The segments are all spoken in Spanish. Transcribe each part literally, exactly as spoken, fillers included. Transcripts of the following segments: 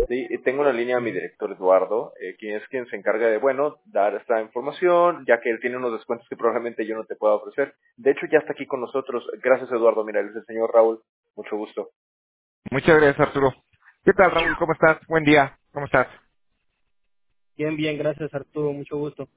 Sí, y tengo una línea a mi Ujú. director Eduardo, eh, quien es quien se encarga de, bueno, dar esta información, ya que él tiene unos descuentos que probablemente yo no te pueda ofrecer. De hecho, ya está aquí con nosotros. Gracias, Eduardo. Mira, él es el señor Raúl. Mucho gusto. Muchas gracias, Arturo. ¿Qué tal, Raúl? ¿Cómo estás? Buen día. ¿Cómo estás? Bien, bien, gracias Arturo, mucho gusto.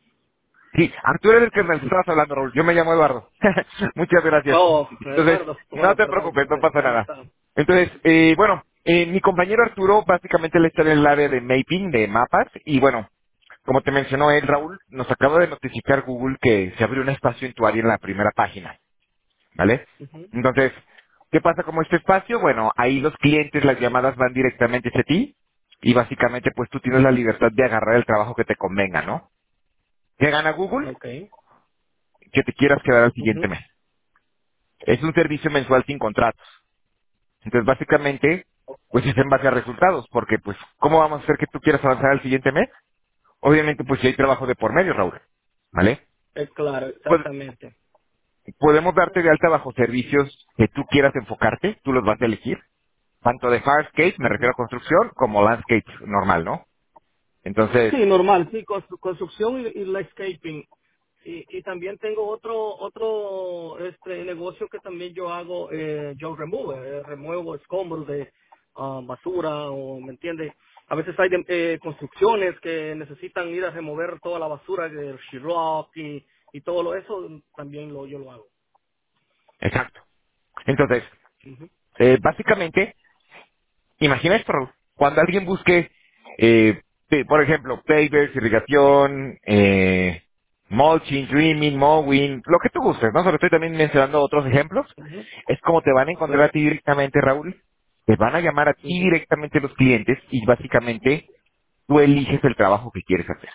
Sí, Arturo es el que me estabas hablando, Raúl. Yo me llamo Eduardo. Muchas gracias. Oh, Entonces, Eduardo, no bueno, te perdón, preocupes, no perfecto, pasa ¿cómo nada. está? Entonces, eh, bueno, eh, mi compañero Arturo básicamente le está en el área de mapping, de mapas, y bueno, como te mencionó él, Raúl, nos acaba de notificar Google que se abrió un espacio en tu área en la primera página, ¿vale? Ujú. Entonces, ¿qué pasa con este espacio? Bueno, ahí los clientes, las llamadas van directamente hacia ti, y básicamente pues tú tienes la libertad de agarrar el trabajo que te convenga, ¿no? ¿Qué gana Google? Ok. Que te quieras quedar al Ujú. siguiente mes. Es un servicio mensual sin contratos. Entonces, básicamente, pues es en base a resultados, porque pues, ¿cómo vamos a hacer que tú quieras avanzar al siguiente mes? Obviamente, pues si hay trabajo de por medio, Raúl, ¿vale? Es claro, Pues, exactamente. podemos darte de alta bajo servicios que tú quieras enfocarte, tú los vas a elegir, tanto de hardscape, me refiero Ujú. a construcción, como landscape normal, ¿no? Entonces, Sí, normal, sí, constru- construcción y, y landscaping. Y, y también tengo otro otro este negocio que también yo hago, eh, yo remover, eh, remuevo escombros de ah, basura, o me entiende. A veces hay de- eh, construcciones que necesitan ir a remover toda la basura del sheetrock y, y todo lo eso, también lo yo lo hago. exacto. Entonces, Ujú, eh, básicamente, imagina esto, Raúl. Cuando alguien busque, eh, pe- por ejemplo, pavers, irrigación, eh, mulching, trimming, mowing, lo que tú gustes, ¿no? Solo estoy también mencionando otros ejemplos. ujú, Es como te van a encontrar a correcto. ti directamente, Raúl. Te van a llamar a ti Ujú, directamente los clientes y básicamente tú eliges el trabajo que quieres hacer.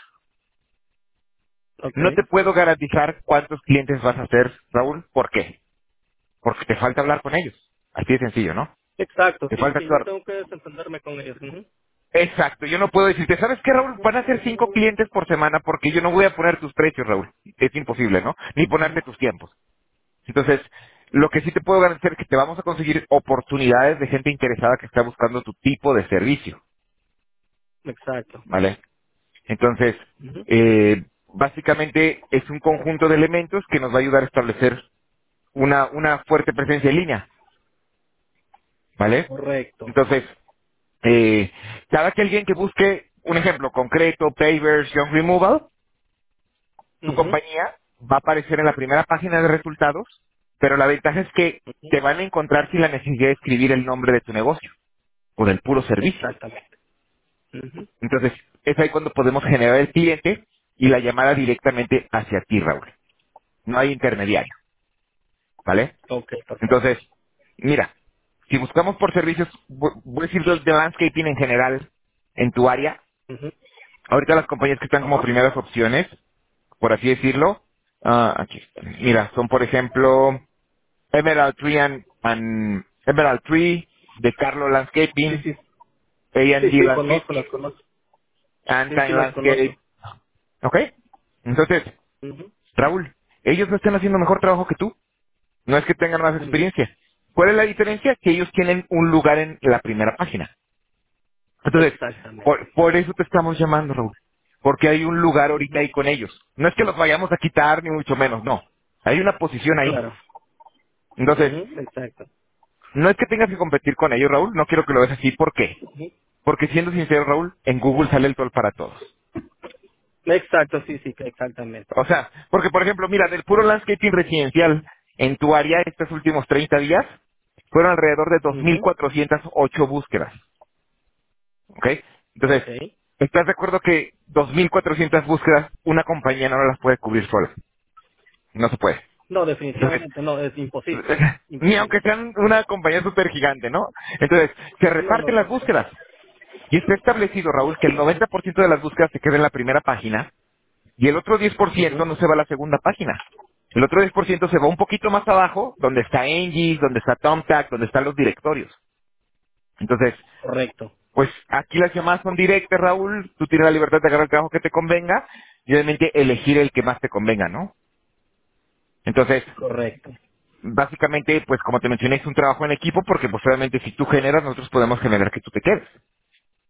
No okay, te puedo garantizar cuántos clientes vas a hacer, Raúl. ¿Por qué? Porque te falta hablar con ellos. Así de sencillo, ¿no? exacto, Te sí, falta sí, yo actuar. tengo que desentenderme con ellos. Ujú, Exacto, yo no puedo decirte, ¿sabes qué, Raúl? Van a ser cinco clientes por semana porque yo no voy a poner tus precios, Raúl. Es imposible, ¿no? Ni ujú, ponerte tus tiempos. Entonces, lo que sí te puedo garantizar es que te vamos a conseguir oportunidades de gente interesada que está buscando tu tipo de servicio, exacto. ¿vale? Entonces, Ujú, eh, básicamente es un conjunto de elementos que nos va a ayudar a establecer una, una fuerte presencia en línea, ¿vale? correcto. Entonces, eh, cada que alguien que busque un ejemplo concreto, pavers, young removal, tu Ujú, compañía va a aparecer en la primera página de resultados, pero la ventaja es que ujú, te van a encontrar sin la necesidad de escribir el nombre de tu negocio o del puro servicio. exactamente. Ujú, Entonces, es ahí cuando podemos generar el cliente y la llamada directamente hacia ti, Raúl. No hay intermediario, ¿vale? ok, perfecto. Entonces, mira, si buscamos por servicios, vo- voy a decir los de landscaping en general en tu área, Ujú, ahorita las compañías que están como ajá, primeras opciones, por así decirlo, ah, aquí están. Mira, son por ejemplo Emerald Tree and, and- Emerald Tree, de Carlo sí, Landscaping, sí, A and sí, D sí, conozco, Landscaping, las conozco. Sí, sí, Antime las conozco. Landscape, ¿ok? Entonces, Ujú, Raúl, ellos no están haciendo mejor trabajo que tú, no es que tengan más ujú, experiencia. ¿Cuál es la diferencia? Que ellos tienen un lugar en la primera página. Entonces, por, exactamente. por eso te estamos llamando, Raúl, porque hay un lugar ahorita Ujú, ahí con ellos. No es que los vayamos a quitar, ni mucho menos, no. Hay una posición ahí. claro. Entonces, Ujú, exacto. no es que tengas que competir con ellos, Raúl, no quiero que lo veas así. ¿Por qué? Ujú, Porque siendo sincero, Raúl, en Google sale el sol para todos. exacto, sí, sí, exactamente. O sea, porque por ejemplo, mira, del puro landscaping residencial en tu área estos últimos treinta días, fueron alrededor de dos mil Ujú, cuatrocientas ocho búsquedas. ¿Ok? Entonces, ok. ¿estás de acuerdo que dos mil cuatrocientas búsquedas una compañía no las puede cubrir sola? No se puede. No, Entonces, definitivamente no, es imposible. ni aunque Imposible. sean una compañía súper gigante, ¿no? Entonces, se No, no, reparten las no. búsquedas. Y está establecido, Raúl, que el noventa por ciento de las búsquedas se queda en la primera página y el otro diez por ciento Ujú, no se va a la segunda página. El otro diez por ciento se va un poquito más abajo, donde está Engis, donde está Thumbtack, donde están los directorios. Entonces, correcto, pues aquí las llamadas son directas, Raúl. Tú tienes la libertad de agarrar el trabajo que te convenga y obviamente elegir el que más te convenga, ¿no? Entonces, correcto. básicamente, pues como te mencioné, es un trabajo en equipo porque pues obviamente si tú generas, nosotros podemos generar que tú te quedes.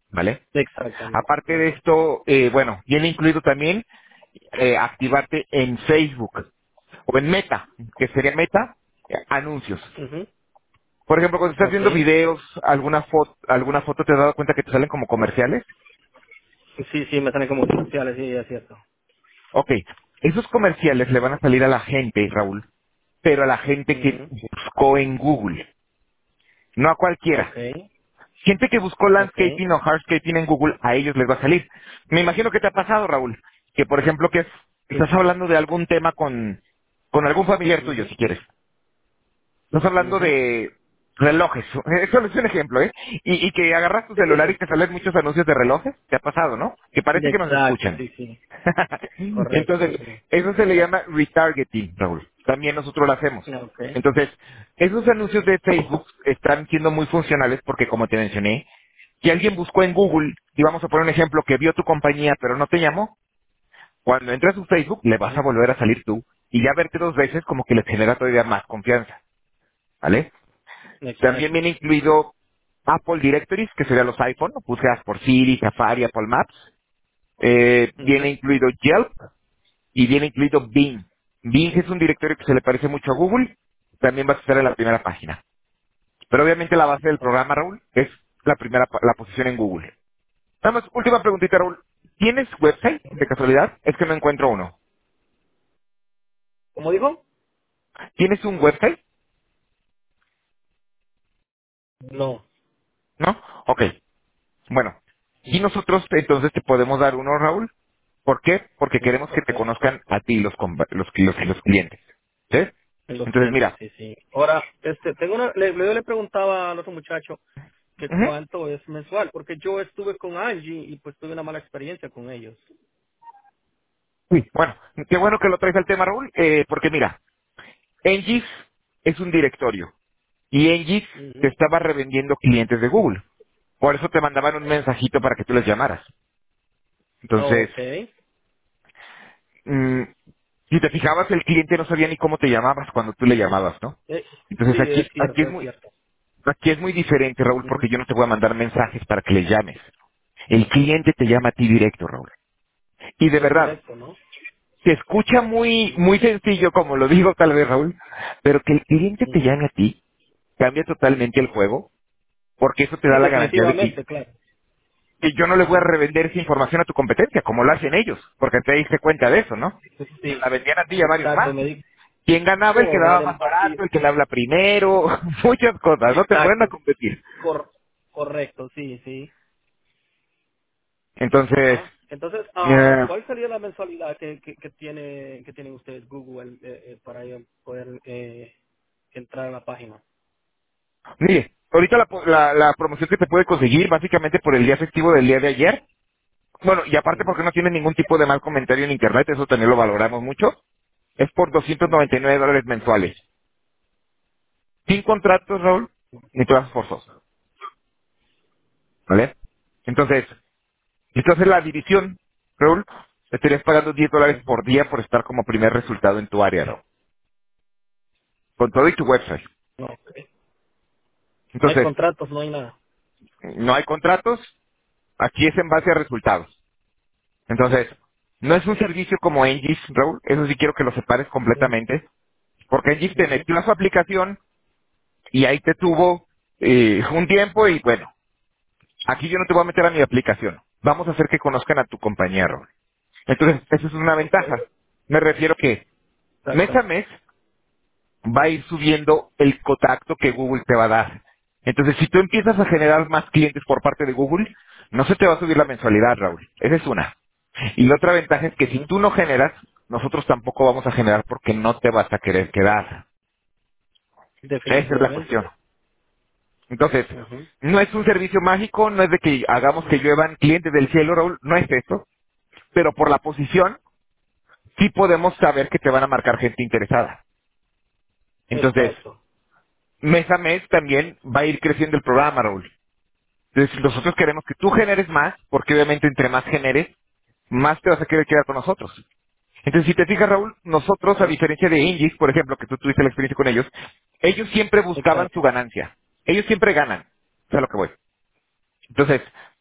¿vale? Exactamente. Aparte de Ajá. esto, eh, bueno, viene incluido también eh, activarte en Facebook o en Meta, que sería Meta, eh, anuncios. Ujú. Por ejemplo, cuando estás Ok. viendo videos, alguna foto, alguna foto te has dado cuenta que te salen como comerciales. Sí, sí, me salen como comerciales, sí, es cierto. Ok, esos comerciales le van a salir a la gente, Raúl, pero a la gente que Ujú. buscó en Google, no a cualquiera. Ok, Gente que buscó ok. landscaping o hardscaping en Google, a ellos les va a salir. Me imagino que te ha pasado, Raúl, que por ejemplo que Sí. estás hablando de algún tema con, con algún familiar tuyo, Ujú. si quieres. Estás hablando Ujú. de relojes. Eso es un ejemplo, ¿eh? Y, y que agarras tu Sí, sí, celular y sí. te salen muchos anuncios de relojes. ¿Te ha pasado, no? Que parece que nos Exacto, escuchan. sí, sí. Correcto, Entonces, sí. eso se le llama retargeting, Raúl. También nosotros lo hacemos. Ok. Entonces, esos anuncios de Facebook están siendo muy funcionales porque, como te mencioné, si alguien buscó en Google, y vamos a poner un ejemplo, que vio tu compañía pero no te llamó, cuando entra a su Facebook le vas a Ujú. volver a salir tú y ya verte dos veces como que les genera todavía más confianza, ¿vale? También Exacto. viene incluido Apple Directories, que serían los iPhone, búsquedas por Siri, Safari, Apple Maps. Eh, viene Ujú. incluido Yelp y viene incluido Bing. Bing es un directorio que se le parece mucho a Google, también va a estar en la primera página. Pero obviamente la base del Ok. programa, Raúl, es la primera, pa- la posición en Google. Nada más, última preguntita, Raúl. ¿Tienes website, de casualidad? Es que no encuentro uno. ¿Cómo dijo? ¿Tienes un website? No. ¿No? Ok. Bueno, y nosotros entonces te podemos dar uno, Raúl. ¿Por qué? Porque Ujú. queremos que Ok. te conozcan a ti los, compa- los, los, los clientes. ¿Sí? En los Entonces, clientes, mira. sí, sí. Ahora, este, tengo una, le, yo le preguntaba al otro muchacho que Ujú. cuánto es mensual, porque yo estuve con Angie y pues tuve una mala experiencia con ellos. Uy, bueno, qué bueno que lo traes al tema, Raúl, eh, porque mira, Engis es un directorio y Engis te Ujú. estaba revendiendo clientes de Google. Por eso te mandaban un mensajito para que tú les llamaras. Entonces, Ok. mm, si te fijabas, el cliente no sabía ni cómo te llamabas cuando tú le llamabas, ¿no? Eh, Entonces sí, aquí, es aquí cierto, es es muy, cierto. aquí es muy diferente, Raúl, Ujú. porque yo no te voy a mandar mensajes para que les llames. El cliente te llama a ti directo, Raúl. Y de Es verdad, directo, ¿no? se escucha muy, muy sencillo, como lo digo tal vez, Raúl, pero que el cliente te Ujú. llame a ti cambia totalmente el juego, porque eso te Sí, da la garantía de que, definitivamente, claro. que yo no le voy a revender esa información a tu competencia, como lo hacen ellos, porque te diste cuenta de eso, ¿no? Te Sí, la vendían a ti y a varios exacto, más. me di Quien ganaba, el que como daba en el más vacío. barato, el que le habla primero, muchas cosas, no te pueden a Exacto, competir. cor correcto, sí, sí. Entonces, Ajá. Entonces, ah, eh, ¿cuál sería la mensualidad que, que, que tiene que tienen ustedes Google eh, eh, para yo poder eh, entrar a la página? mire, ahorita la, po- la, la promoción que te puede conseguir, básicamente por el día festivo del día de ayer, bueno, y aparte Ujú, porque no tiene ningún tipo de mal comentario en internet, eso también lo valoramos mucho, es por doscientos ujú, noventa y nueve dólares mensuales. Sin contratos, Raúl, ni plazos forzosos, ¿vale? Entonces, si tú haces la división, Raúl, te estarías pagando diez dólares ujú. por día por estar como primer resultado en tu área, Raúl, con todo y tu website. No, ok. No hay Entonces, contratos, no hay nada. no hay contratos, aquí es en base a resultados. Entonces, no es un servicio como Engis, Raúl, eso sí quiero que lo separes Ujú, completamente, porque Engis te ujú. metió a su aplicación y ahí te tuvo eh, un tiempo y bueno, aquí yo no te voy a meter a mi aplicación. Vamos a hacer que conozcan a tu compañía, Raúl. Entonces, esa es una Ok, ventaja. Me refiero que mes exacto. a mes va a ir subiendo el contacto que Google te va a dar. Entonces, si tú empiezas a generar más clientes por parte de Google, no se te va a subir la mensualidad, Raúl. Esa es una. Y la otra ventaja es que si Ujú. tú no generas, nosotros tampoco vamos a generar porque no te vas a querer quedar. Esa es la Definitivamente. cuestión. Entonces, Ujú. no es un servicio mágico, no es de que hagamos que lluevan clientes del cielo, Raúl, no es eso. Pero por la posición, sí podemos saber que te van a marcar gente interesada. Entonces, Exacto. mes a mes también va a ir creciendo el programa, Raúl. Entonces, nosotros queremos que tú generes más, porque obviamente entre más generes, más te vas a querer quedar con nosotros. Entonces, si te fijas, Raúl, nosotros, a Ok, diferencia de Ingis, por ejemplo, que tú tuviste la experiencia con ellos, ellos siempre buscaban su exacto. ganancia. Ellos siempre ganan. Es a lo que voy. Entonces,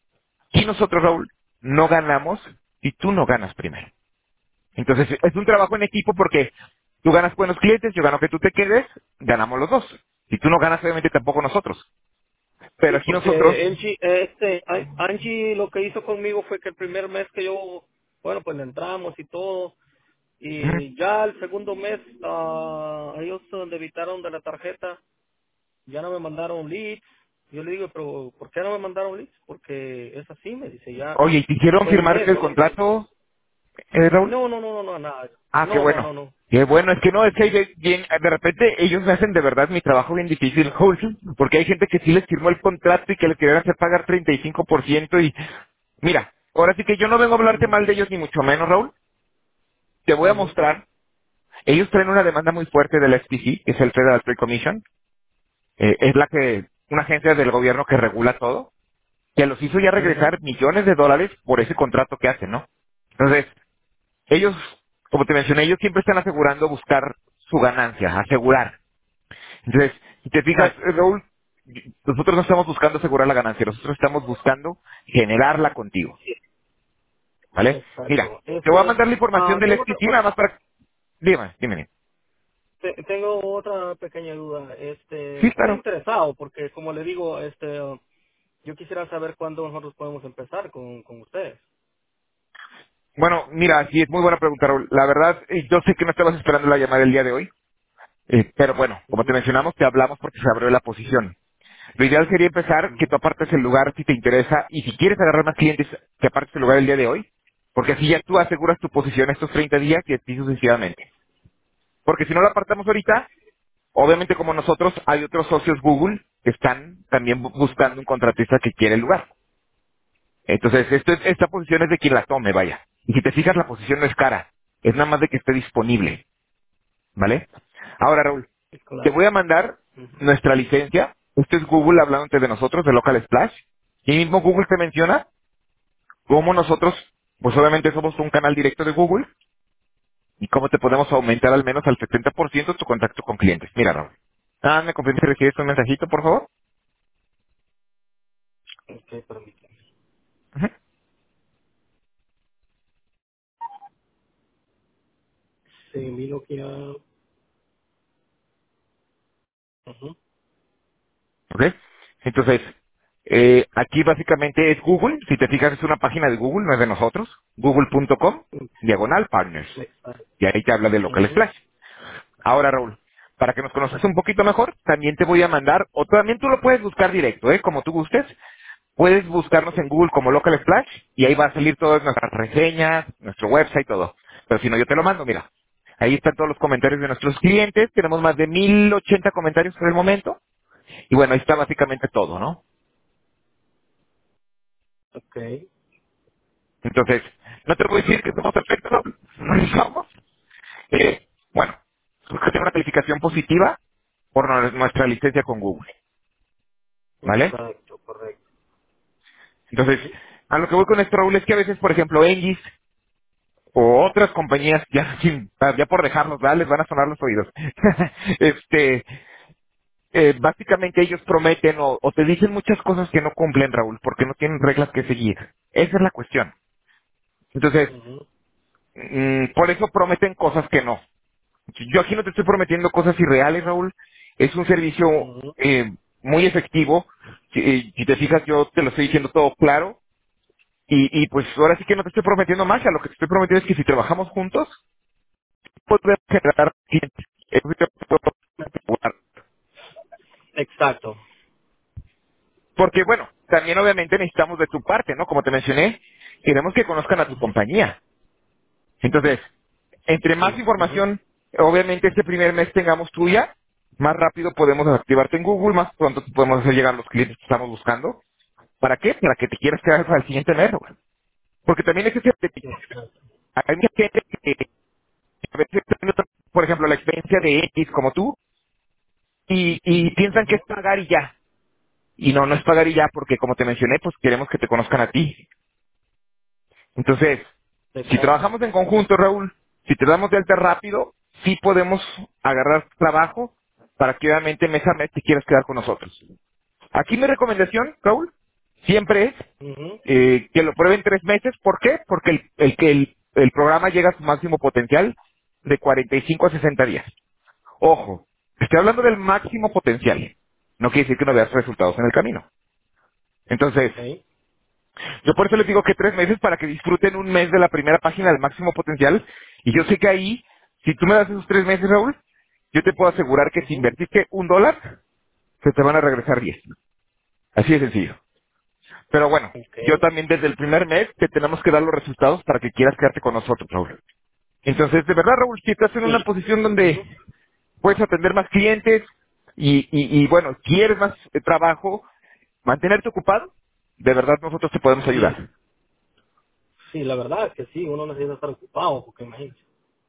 Y nosotros, Raúl, no ganamos si tú no ganas primero. Entonces, es un trabajo en equipo porque tú ganas buenos clientes, yo gano que tú te quedes, ganamos los dos. Si tú no ganas, obviamente tampoco nosotros. Pero Sí, aquí nosotros... porque Angie, este, An- Angie lo que hizo conmigo fue que el primer mes que yo, bueno, pues le entramos y todo, Ujú. y ya el segundo mes ah, ellos eh, debitaron de la tarjeta, ya no me mandaron leads. Yo le digo, pero ¿por qué no me mandaron leads? Porque es así, me dice, ya Oye, ¿y te hicieron pasó el firmar mes. el contrato, eh, Raúl? No, no, no, no, no, nada. Ah, qué No, no, bueno. no, no. Qué bueno, es que no, es que hay de, bien- de repente ellos me hacen de verdad mi trabajo bien difícil, Raúl, porque hay gente que sí les firmó el contrato y que les quieren hacer pagar treinta y cinco por ciento y... Mira, ahora sí que yo no vengo a hablarte mal de ellos ni mucho menos, Raúl. Te voy a Ujú, mostrar. Ellos traen una demanda muy fuerte del F T C, que es el Federal Trade Commission. Eh, es la que, una agencia del gobierno que regula todo, que los hizo ya ujú. regresar millones de dólares por ese contrato que hacen, ¿no? Entonces, ellos, como te mencioné, ellos siempre están asegurando buscar su ganancia, asegurar. Entonces, si te fijas, Exacto, eh, Raúl, nosotros no estamos buscando asegurar la ganancia, nosotros estamos buscando generarla contigo, ¿vale? Mira, exacto. te voy a Este, mandar la información ah, del tengo otra, F T C nada más para... Dime, dime. dime. te- tengo otra pequeña duda. Sí, Este, estoy claro. interesado porque, como le digo, este, ah, yo quisiera saber cuándo nosotros podemos empezar con, con ustedes. Bueno, mira, sí, es muy buena pregunta, Raúl. La verdad, eh, yo sé que no estabas esperando la llamada el día de hoy, eh, pero bueno, como te Ujú, mencionamos, te hablamos porque se abrió la posición. Lo ideal sería empezar que ujú. tú apartes el lugar si te interesa y si quieres agarrar más clientes, que apartes el lugar el día de hoy, porque así ya tú aseguras tu posición estos treinta días y así sucesivamente. Porque si no lo apartamos ahorita, obviamente como nosotros, hay otros socios Google que están también bu- buscando un contratista que quiere el lugar. Entonces, esto es- esta posición es de quien la tome, vaya. Y si te fijas, la posición no es cara, es nada más de que esté disponible. ¿Vale? Ahora, Raúl, Sí, te claro. voy a mandar Ujú, nuestra licencia. Esto es Google hablándote de nosotros, de Local Splash. Y mismo Google te menciona cómo nosotros, pues obviamente somos un canal directo de Google y cómo te podemos aumentar al menos al setenta por ciento tu contacto con clientes. Mira, Raúl. Ah, ¿me confirmas que recibes un mensajito, por favor? ok, permítame. Ujú. Sí, vino que ya... Ujú, ¿Ok? Entonces, eh, aquí básicamente es Google. Si te fijas, es una página de Google, no es de nosotros. Google punto com, diagonal partners. exacto. Y ahí te habla de Local Ujú, Splash. Ahora, Raúl, para que nos conozcas un poquito mejor, también te voy a mandar, o también tú lo puedes buscar directo, ¿eh? Como tú gustes. Puedes buscarnos en Google como Local Splash y ahí va a salir todas nuestras reseñas, nuestro website, todo. Pero si no, yo te lo mando, mira. Ahí están todos los comentarios de nuestros clientes. Tenemos más de mil ochenta comentarios por el momento. Y bueno, ahí está básicamente todo, ¿no? ok, Entonces, no te voy a decir que somos perfectos, no no somos. Eh, bueno, busca una calificación positiva por no- nuestra licencia con Google, ¿vale? exacto, correcto. Entonces, Ujú, a lo que voy con esto, Raúl, es que a veces, por ejemplo, Engis o otras compañías, ya, sin- ya por dejarlos, ¿verdad? Les van a sonar los oídos. este, eh, básicamente ellos prometen o, o te dicen muchas cosas que no cumplen, Raúl, porque no tienen reglas que seguir. Esa es la cuestión. Entonces, ujú, mm, por eso prometen cosas que no. Yo aquí no te estoy prometiendo cosas irreales, Raúl. Es un servicio ujú. eh, muy efectivo. Si, eh, si te fijas, yo te lo estoy diciendo todo claro. Y, y pues ahora sí que no te estoy prometiendo más, a lo que te estoy prometiendo es que si trabajamos juntos, podemos generar clientes. Eso sí te puedo asegurar. Exacto. Porque bueno, también obviamente necesitamos de tu parte, ¿no? Como te mencioné, queremos que conozcan a tu Ujú, compañía. Entonces, entre más sí, ujú, información, obviamente este primer mes tengamos tuya, más rápido podemos activarte en Google, más pronto te podemos hacer llegar los clientes que estamos buscando. ¿Para qué? Para que te quieras quedar para el siguiente mes, güey. Porque también es que exacto. hay mucha gente que a veces tiene, por ejemplo, la experiencia de X como tú, y, y piensan que Ujú, es pagar y ya. Y no, no es pagar y ya, porque como te mencioné, pues queremos que te conozcan a ti. Entonces, si exacto. trabajamos en conjunto, Raúl, si te damos de alta rápido, sí podemos agarrar trabajo para que obviamente mes a mes te quieras quedar con nosotros. Aquí mi recomendación, Raúl. siempre es Ujú. eh, que lo prueben tres meses. ¿Por qué? Porque el, el, que el, el programa llega a su máximo potencial de cuarenta y cinco a sesenta días. Ojo, estoy hablando del máximo potencial. No quiere decir que no veas resultados en el camino. Entonces, Okay. yo por eso les digo que tres meses para que disfruten un mes de la primera página del máximo potencial. Y yo sé que ahí, si tú me das esos tres meses, Raúl, yo te puedo asegurar que si Ujú. invertiste un dólar, se te van a regresar diez. Así de sencillo. Pero bueno, yo Okay. también desde el primer mes te tenemos que dar los resultados para que quieras quedarte con nosotros, Raúl. Entonces, de verdad, Raúl, si estás en una Sí. posición donde Ujú. puedes atender más clientes y, y, y, bueno, quieres más eh, trabajo, mantenerte ocupado, de verdad nosotros te podemos Sí. ayudar. Sí, la verdad es que sí, uno necesita estar ocupado, porque imagínese.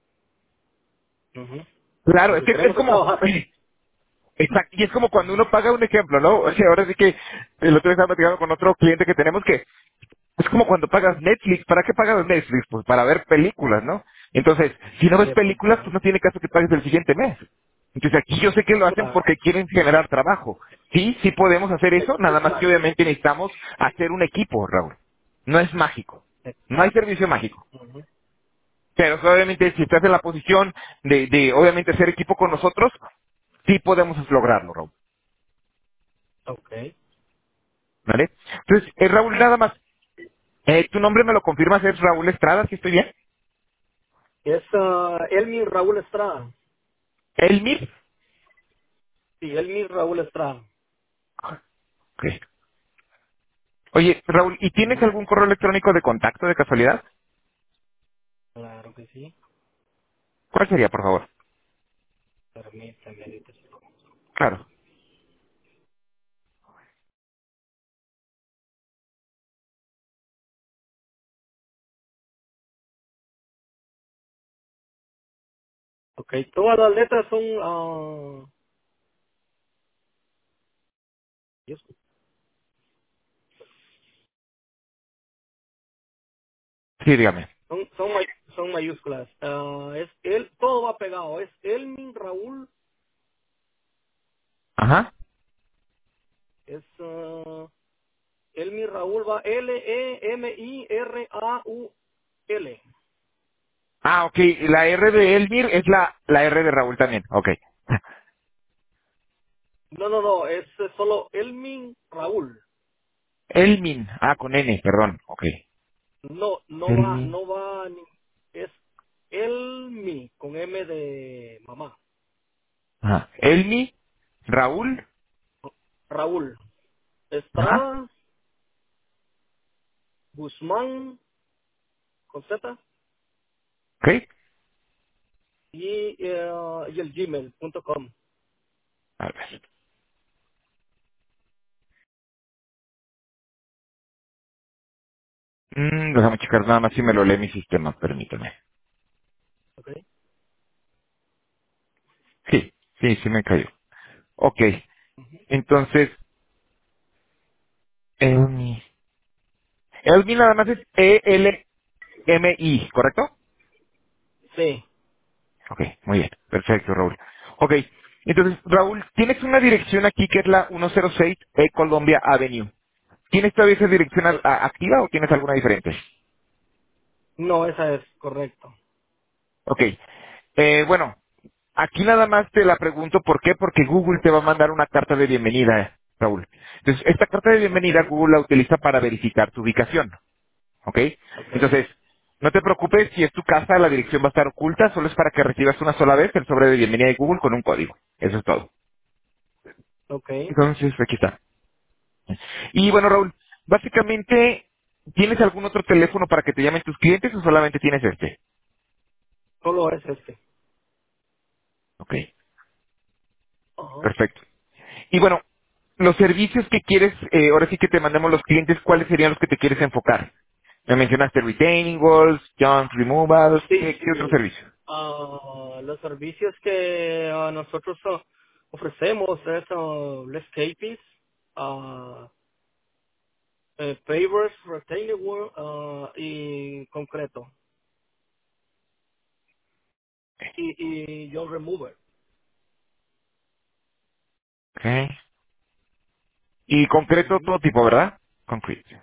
Ujú. Claro, Lo es que que es queremos es como, trabajar. exacto, y es como cuando uno paga un ejemplo, ¿no? O sea, ahora sí que el otro día estaba platicando con otro cliente que tenemos que es como cuando pagas Netflix. ¿Para qué pagas Netflix? Pues para ver películas, ¿no? Entonces, si no ves Sí, pues, películas, pues ajá. no tiene caso que pagues el siguiente mes. Entonces aquí yo sé que lo hacen Claro. porque quieren generar trabajo. Sí, sí podemos hacer eso, Ex- nada más que Exacto. obviamente necesitamos hacer un equipo, Raúl. No es mágico. No hay Exacto. servicio mágico. Ujú. Pero obviamente si estás en la posición de, de obviamente hacer equipo con nosotros, sí podemos lograrlo, Raúl. Okay. ¿Vale? Entonces, eh, Raúl, nada más. Eh, ¿Tu nombre me lo confirmas? ¿Es Raúl Estrada? ¿Sí estoy bien? Es uh, Elmi Raúl Estrada. ¿Elmir? Sí, Elmi Raúl Estrada. Ok. Oye, Raúl, ¿y tienes Ujú. algún correo electrónico de contacto de casualidad? Claro que sí. ¿Cuál sería, por favor? Permítame. ahorita. Claro. Ok, todas las letras son... ah, Dios, Sí, dígame. son, son, may- son mayúsculas. Ah, es él, todo va pegado. Es Elmin Raúl. Ajá. Es uh, Elmin Raúl va L E M I R A U L. Ah, ok. La R de Elmir es la, la R de Raúl también. Ok. No, no, no, es eh, solo Elmin Raúl. Elmin. Ah, con N, perdón. Ok. No, no va, Elmin. no va, ni- es Elmi con M de mamá. Ajá. Elmi. Raúl. Raúl. Ajá. Estrada, Guzmán, con Z, Ok. y, eh, y el gmail punto com. A ver. Mm, déjame checar nada más si me lo lee mi sistema, permítame. ¿Ok? Sí, sí, sí me cayó. Ok. Entonces, Elmi. Elmi nada más es E L M I, ¿correcto? Sí. Ok, muy bien. Perfecto, Raúl. Ok, entonces, Raúl, tienes una dirección aquí que es la ciento seis E Columbia Avenue. ¿Tienes todavía esa dirección a- Eh, a- activa o tienes alguna diferente? no, esa es correcto. Ok. Eh, bueno, aquí nada más te la pregunto por qué, porque Google te va a mandar una carta de bienvenida, Raúl. Entonces, esta carta de Ok, bienvenida Google la utiliza para verificar tu ubicación. ¿Ok? ok, Entonces, no te preocupes si es tu casa, la dirección va a estar oculta, solo es para que recibas una sola vez el sobre de bienvenida de Google con un código. Eso es todo. ok. Entonces, aquí está. Y bueno, Raúl, básicamente, ¿tienes algún otro teléfono para que te llamen tus clientes o solamente tienes este? Solo es este. Ok, Ajá. perfecto. Y bueno, los servicios que quieres, eh, ahora sí que te mandemos los clientes, ¿cuáles serían los que te quieres enfocar? Me mencionaste retaining walls, junk removals, Sí, ¿qué, qué otro sí. servicio? Ah, los servicios que ah, nosotros ah, ofrecemos es ah, landscaping, ah, eh, pavers, retaining wall ah, y concreto. Y, y yo remover. Ok. Y concreto Ujú. todo tipo, ¿verdad? Concrete.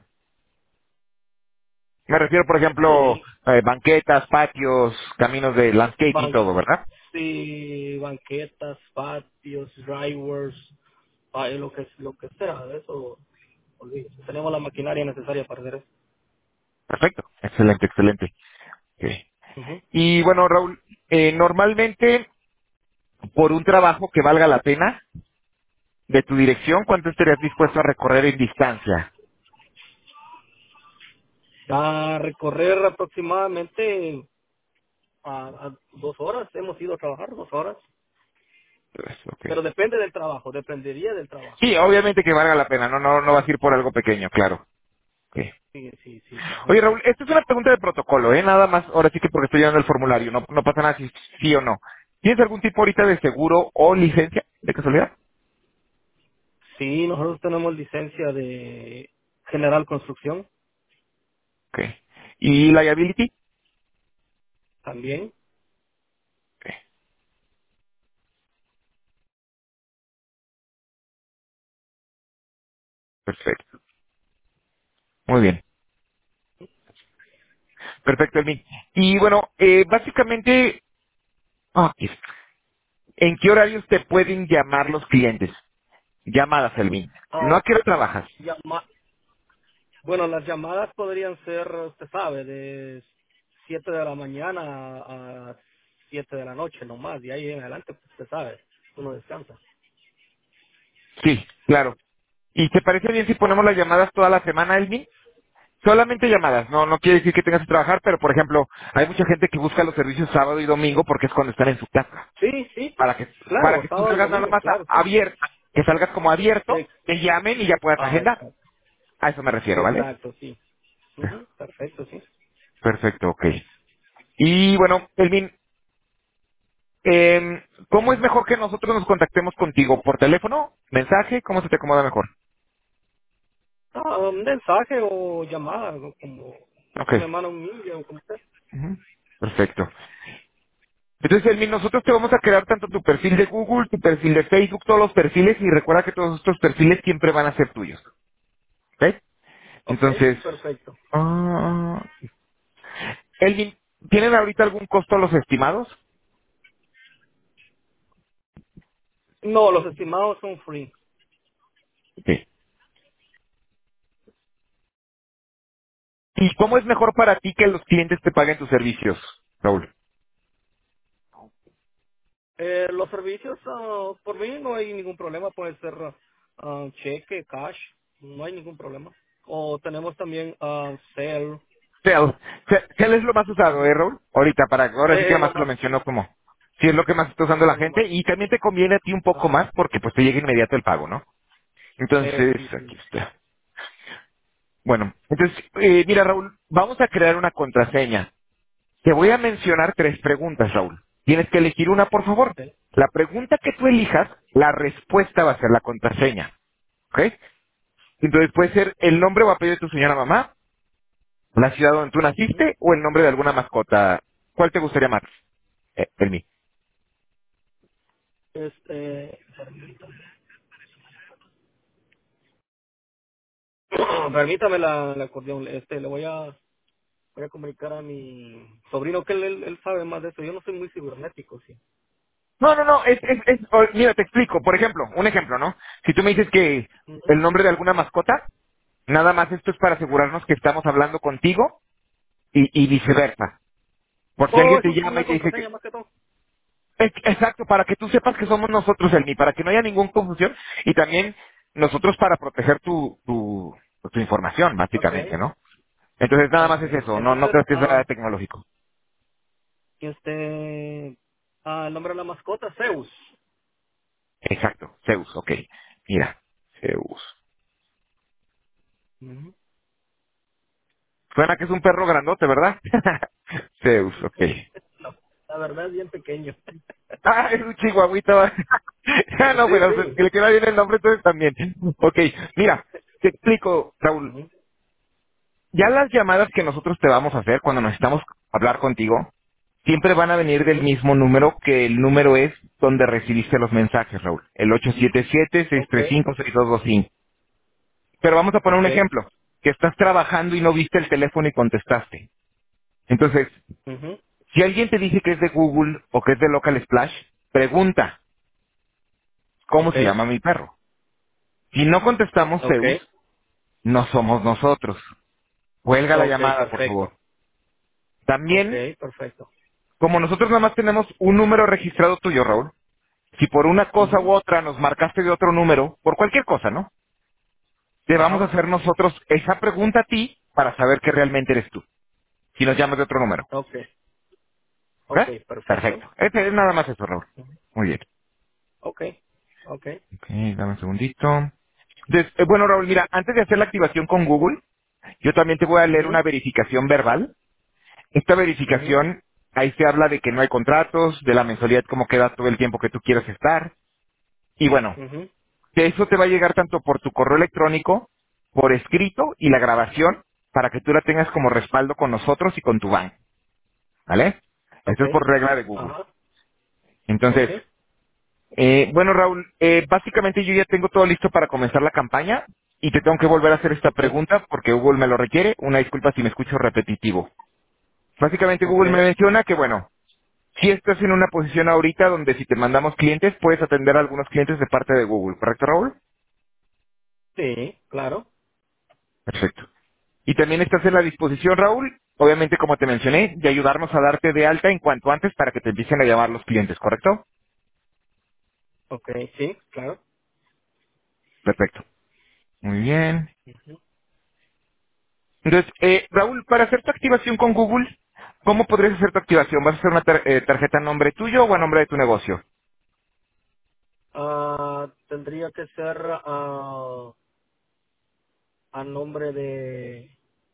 Me refiero, por ejemplo, Sí, eh, banquetas, patios, caminos de landscaping, ban todo, ¿verdad? sí, banquetas, patios, drivers, pa- lo que lo que sea, de eso, olvídate. Tenemos la maquinaria necesaria para hacer eso. Perfecto. Excelente, excelente. Ok. Ujú. Y bueno, Raúl, eh, normalmente, por un trabajo que valga la pena, de tu dirección, ¿cuánto estarías dispuesto a recorrer en distancia? A recorrer aproximadamente a, a dos horas, hemos ido a trabajar dos horas, Pues, ok. pero depende del trabajo, dependería del trabajo. Sí, obviamente que valga la pena, no, no, no vas a ir por algo pequeño, claro. Ok. Sí, sí, sí. Ujú. Oye, Raúl, esta es una pregunta de protocolo, ¿eh? Nada más, ahora sí que porque estoy llenando el formulario, no, no pasa nada si sí o no. ¿Tienes algún tipo ahorita de seguro o licencia, de casualidad? Sí, nosotros tenemos licencia de general construcción Ok. ¿Y liability? también. Ok, perfecto. Muy bien. Perfecto, Elmi. Y bueno, eh, básicamente, ah, ok. ¿En qué horarios te pueden llamar los clientes? Llamadas, Elmi. ¿No Ah, a qué hora trabajas? llama bueno, las llamadas podrían ser, usted sabe, de siete de la mañana a siete de la noche nomás, y ahí en adelante, pues, usted sabe, uno descansa. Sí, claro. ¿Y te parece bien si ponemos las llamadas toda la semana, Elmi? Solamente llamadas, no no quiere decir que tengas que trabajar, pero por ejemplo, hay mucha gente que busca los servicios sábado y domingo porque es cuando están en su casa. Sí, sí, Para que para claro, que tú sábado y salgas nada domingo, más claro, sí. abierto, que salgas como abierto, Ex- te llamen y ya puedas ah, agendar. exacto, A eso me refiero, ¿vale? exacto, sí. Ujú, perfecto, sí. Perfecto, ok. Y bueno, Elvin, eh, ¿cómo es mejor que nosotros nos contactemos contigo? ¿Por teléfono? ¿Mensaje? ¿Cómo se te acomoda mejor? Ah, un mensaje o llamada, ¿no? Como Ok. usted me manda un email o como usted. Ujú. Perfecto. Entonces, Elmin, nosotros te vamos a crear tanto tu perfil de Google, tu perfil de Facebook, todos los perfiles, y recuerda que todos estos perfiles siempre van a ser tuyos. ¿Ok? Ok, Entonces, perfecto. ah, Elmin, ¿tienen ahorita algún costo los estimados? No, los estimados son free. Ok. ¿Y cómo es mejor para ti que los clientes te paguen tus servicios, Raúl? Eh, los servicios, ah, por mí no hay ningún problema, puede ser ah, cheque, cash, no hay ningún problema. O tenemos también uh, Cell, Cel. Ce- Cel es lo más usado, ¿eh, Raúl? Ahorita, para, ahora sí que eh, lo más lo más, mencionó como. Sí, es lo que más está usando la lo gente más, y también te conviene a ti un poco ajá, más porque pues te llega inmediato el pago, ¿no? eh, Entonces, sí, aquí sí, está. Bueno, entonces, eh, mira, Raúl, vamos a crear una contraseña. Te voy a mencionar tres preguntas, Raúl. Tienes que elegir una, por favor. ok, La pregunta que tú elijas, la respuesta va a ser la contraseña. ¿Ok? Entonces puede ser el nombre o apellido de tu señora mamá, la ciudad donde tú ujú. naciste o el nombre de alguna mascota. ¿Cuál te gustaría más? Eh, el mí. Este, permítame la, la acordeón, este, le voy a, voy a comunicar a mi sobrino que él, él, él sabe más de eso, yo no soy muy cibernético, sí. No, no, no, es, es, es- o- mira, te explico. Por ejemplo, un ejemplo, ¿no? Si tú me dices que Ujú. el nombre de alguna mascota, nada más esto es para asegurarnos que estamos hablando contigo y, y viceversa. Por si Oh, alguien es te un- llama y una te dice que... contraseña más que todo. Ex- Exacto, para que tú sepas que somos nosotros, Elmi, para que no haya ninguna confusión y también nosotros para proteger tu, tu, tu información, básicamente, Okay, ¿no? Entonces nada más es okay. eso, no, no Entonces, creas que ah, sea tecnológico. este, ah, el nombre de la mascota, Zeus. Exacto, Zeus, ok. Mira, Zeus. Ujú. Suena que es un perro grandote, ¿verdad? Zeus, ok. No, la verdad es bien pequeño. Ah, es un chihuahuita. Ah, no, Sí, pero se- sí. que le queda bien el nombre entonces también. Ok, mira, te explico, Raúl. Ujú. Ya las llamadas que nosotros te vamos a hacer cuando necesitamos hablar contigo, siempre van a venir del Ujú. mismo número que el número es donde recibiste los mensajes, Raúl. El ocho siete siete, seis tres Okay, cinco, seis dos dos cinco. Pero vamos a poner un Okay. ejemplo, que estás trabajando y no viste el teléfono y contestaste. Entonces, Mhm. si alguien te dice que es de Google o que es de Local Splash, pregunta, ¿cómo se Okay. llama mi perro? Si no contestamos Zeus, Okay. no somos nosotros. Cuelga la Okay, llamada, por perfecto. favor. También, Okay, perfecto. como nosotros nada más tenemos un número registrado tuyo, Raúl, si por una cosa u Mhm. otra nos marcaste de otro número, por cualquier cosa, ¿no? Te vamos a Ajá. hacer nosotros esa pregunta a ti para saber que realmente eres tú. Si nos llamas de otro número. Okay. ¿Ok? Okay, perfecto. Perfecto. Ese es nada más eso, Raúl. Ujú. Muy bien. Okay. Okay. Ok, dame un segundito. Entonces, eh, bueno, Raúl, mira, antes de hacer la activación con Google, yo también te voy a leer Mhm. una verificación verbal. Esta Mhm. verificación, ahí se habla de que no hay contratos, de la mensualidad, cómo queda todo el tiempo que tú quieras estar. Y bueno, Mhm. que eso te va a llegar tanto por tu correo electrónico, por escrito y la grabación, para que tú la tengas como respaldo con nosotros y con tu banco. ¿Vale? Esto es Okay. por regla de Google. Ajá. Entonces, Okay. eh, bueno, Raúl, eh, básicamente yo ya tengo todo listo para comenzar la campaña y te tengo que volver a hacer esta Okay. pregunta porque Google me lo requiere. Una disculpa si me escucho repetitivo. Básicamente Google me Okay. menciona que, bueno, si estás en una posición ahorita donde si te mandamos clientes, puedes atender a algunos clientes de parte de Google, ¿correcto, Raúl? Sí, claro. Perfecto. Y también estás en la disposición, Raúl, obviamente como te mencioné, de ayudarnos a darte de alta en cuanto antes para que te empiecen a llamar los clientes, ¿correcto? Okay, sí, claro. Perfecto. Muy bien. Ujú. Entonces, eh, Raúl, para hacer tu activación con Google, ¿cómo podrías hacer tu activación? ¿Vas a hacer una tar- eh, tarjeta a nombre tuyo o a nombre de tu negocio? Ah, tendría que ser ah, a nombre de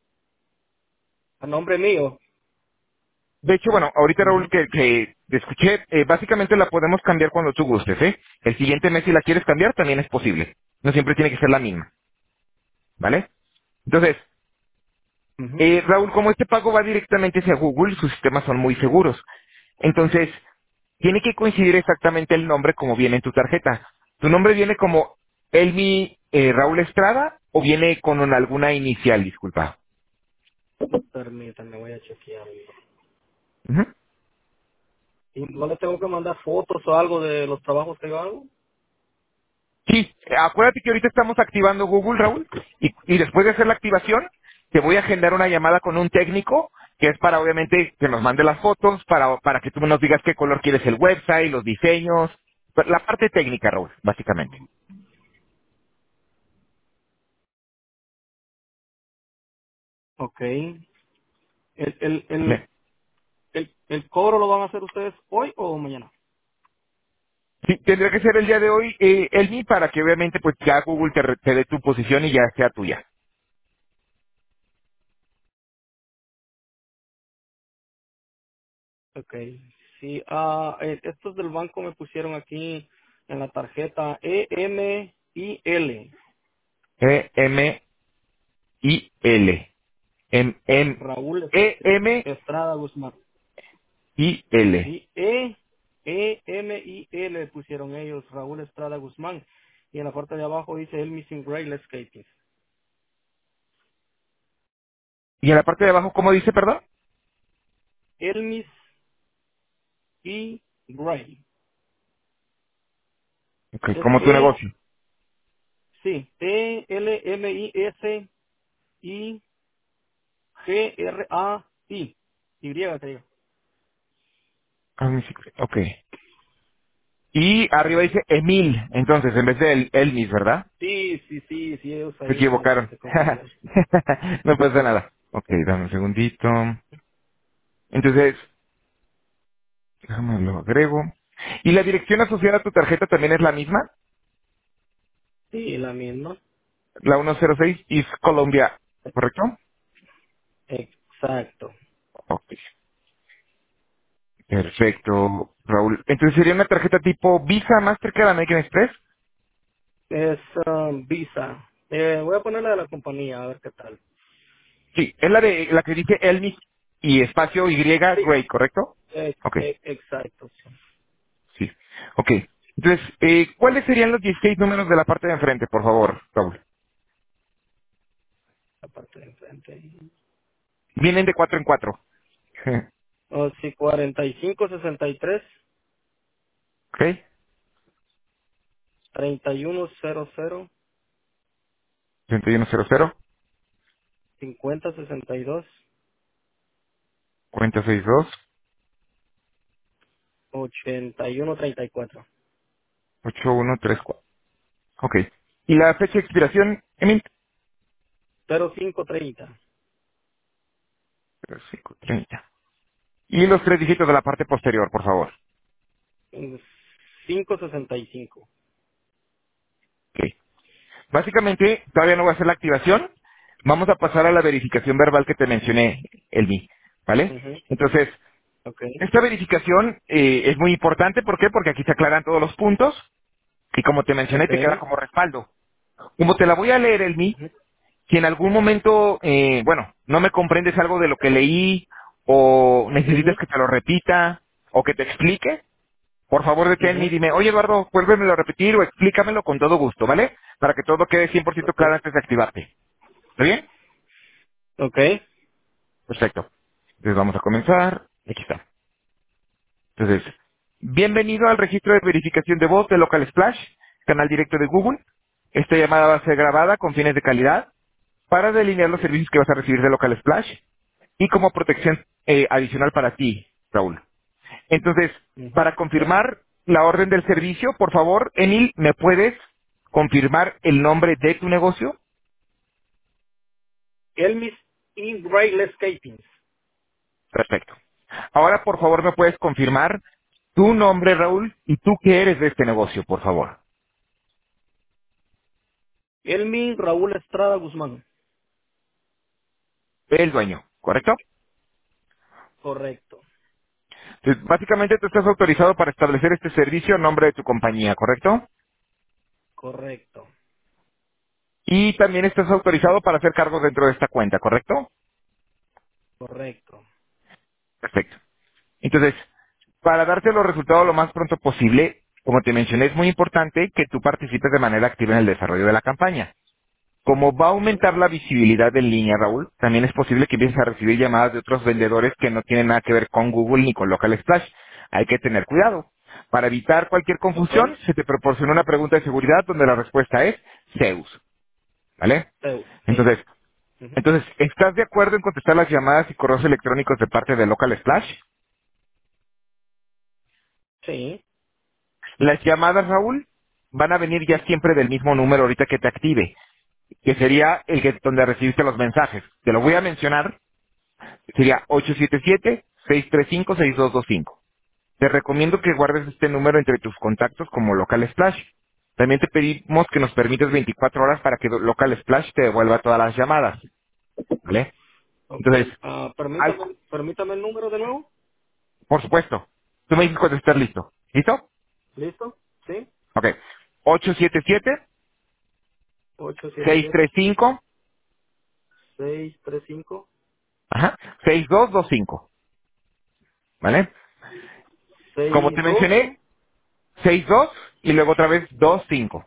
a nombre mío. De hecho, bueno, ahorita Raúl Ujú. que, que te escuché, eh, básicamente la podemos cambiar cuando tú gustes, ¿eh? El siguiente mes si la quieres cambiar también es posible. No siempre tiene que ser la misma, ¿vale? Entonces, Ujú. Eh, Raúl, como este pago va directamente hacia Google, sus sistemas son muy seguros. Entonces, tiene que coincidir exactamente el nombre como viene en tu tarjeta. ¿Tu nombre viene como Elmi eh, Raúl Estrada o viene con una- alguna inicial, disculpa? Permítame, voy a chequear. Ujú. ¿Y no le tengo que mandar fotos o algo de los trabajos que yo hago? Sí, eh, acuérdate que ahorita estamos activando Google, Raúl, y, y después de hacer la activación, te voy a agendar una llamada con un técnico, que es para, obviamente, que nos mande las fotos, para, para que tú nos digas qué color quieres el website, los diseños, la parte técnica, Raúl, básicamente. Okay. ¿El, el, el, Vale. el, el cobro lo van a hacer ustedes hoy o mañana? Sí, tendría que ser el día de hoy, eh, Elmi, para que obviamente pues ya Google te, re- te dé tu posición y ya sea tuya. Okay. Sí, ah, eh, estos del banco me pusieron aquí en la tarjeta E M I L. E M I L. M M Raúl E Est- M Estrada Guzmán. I L. Sí, E, E, M, I, L pusieron ellos, Raúl Estrada Guzmán. Y en la parte de abajo dice El Missing Gray Landscaping. Y en la parte de abajo, ¿cómo dice, perdón? Elmis y Gray. Ok, Es como tu E, negocio. sí, E, L, M, I, S, I, G, R, A, I. Y, te digo. Ah, mi sí, ok. Y arriba dice Emil, entonces, en vez de el, Elmis, ¿verdad? Sí, sí, sí, sí, ellos Se ahí se, equivocaron. se confundieron. No pasa nada. Ok, dame un segundito. Entonces, déjame lo agrego. ¿Y la dirección asociada a tu tarjeta también es la misma? Sí, la misma. La ciento seis East Colombia, ¿correcto? Exacto. Ok, perfecto, Raúl. Entonces sería una tarjeta tipo Visa, Mastercard, American Express. Es um, Visa. Eh, voy a ponerla de la compañía, a ver qué tal. Sí, es la de la que dice Elmis y espacio Y, Sí, Gray, ¿correcto? ex- Ok, ex- exacto. sí. Ok. Entonces, eh, ¿cuáles serían los dieciséis números de la parte de enfrente, por favor, Raúl? la parte de enfrente. Vienen de cuatro en cuatro. Oh, sí, cuarenta y cinco sesenta y tres ¿Ok? treinta y uno cero cero treinta y uno cero cero, cincuenta sesenta y dos cuarenta sesenta y dos, ochenta y uno treinta y cuatro ochenta y uno treinta y cuatro. Ok. ¿Y la fecha de expiración, Emil? cero cinco treinta cinco treinta. Y los tres dígitos de la parte posterior, por favor. cinco sesenta y cinco. Ok. Básicamente, todavía no va a hacer la activación. Vamos a pasar a la verificación verbal que te mencioné, Elmi. ¿Vale? Ujú. Entonces, Ok, esta verificación eh, es muy importante. ¿Por qué? Porque aquí se aclaran todos los puntos. Y como te mencioné, ok. te queda como respaldo. Como te la voy a leer, Elmi, Ujú, si en algún momento, eh, bueno, no me comprendes algo de lo que leí, o necesitas ujú, que te lo repita, o que te explique, por favor deténme y ujú. dime, oye Eduardo, vuélvemelo a repetir o explícamelo con todo gusto, ¿vale? Para que todo quede cien por ciento Ok, claro antes de activarte. ¿Está bien? ok. Perfecto. Entonces vamos a comenzar. Aquí está. Entonces, bienvenido al registro de verificación de voz de Local Splash, canal directo de Google. Esta llamada va a ser grabada con fines de calidad para delinear los servicios que vas a recibir de Local Splash y como protección eh, adicional para ti, Raúl. Entonces, Ujú. para confirmar la orden del servicio, por favor, Emil, ¿me puedes confirmar el nombre de tu negocio? Elmis y Rail Escaping. Perfecto. Ahora, por favor, ¿me puedes confirmar tu nombre, Raúl, y tú qué eres de este negocio, por favor? Elmi Raúl Estrada Guzmán. El dueño, ¿correcto? Correcto, Entonces, básicamente tú estás autorizado para establecer este servicio a nombre de tu compañía, ¿correcto? correcto, Y también estás autorizado para hacer cargos dentro de esta cuenta, ¿correcto? correcto. Perfecto. Entonces, para darte los resultados lo más pronto posible, como te mencioné, es muy importante que tú participes de manera activa en el desarrollo de la campaña. Como va a Ujú. aumentar la visibilidad en línea, Raúl, también es posible que empieces a recibir llamadas de otros vendedores que no tienen nada que ver con Google ni con Local Splash. Hay que tener cuidado. Para evitar cualquier Ok, confusión, se te proporciona una pregunta de seguridad donde la respuesta es Zeus. ¿Vale? Zeus, sí. Entonces, Ujú. entonces, ¿estás de acuerdo en contestar las llamadas y correos electrónicos de parte de Local Splash? Sí, Las llamadas, Raúl, van a venir ya siempre del mismo número ahorita que te active, que sería el que donde recibiste los mensajes. Te lo voy a mencionar, sería ocho siete siete, seis tres cinco, seis dos dos cinco. Te recomiendo que guardes este número entre tus contactos como Local Splash. También te pedimos que nos permitas veinticuatro horas para que Local Splash te devuelva todas las llamadas, ¿vale? ok. Entonces, Ah, al- permítame, permítame el número de nuevo. por supuesto, tú me dices cuando estés listo. ¿Listo? ¿Listo? Sí. Ok. ocho siete siete, ocho siete seis siete tres cinco, seis tres cinco ajá, seis dos dos cinco. ¿Vale? Como seis te dos. mencioné, seis dos y luego otra vez dos cinco.